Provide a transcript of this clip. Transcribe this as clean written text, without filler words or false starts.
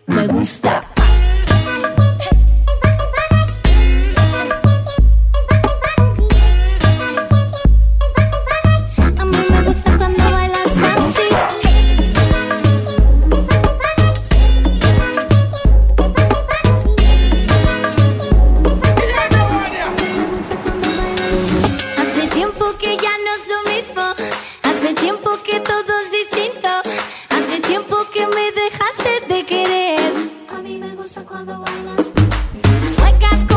me gusta. A mí me gusta cuando bailas así. Hace tiempo que ya no es lo mismo. Hace tiempo que todo es distinto. Hace tiempo que me dejaste de querer. A mí me gusta cuando bailas. Muecas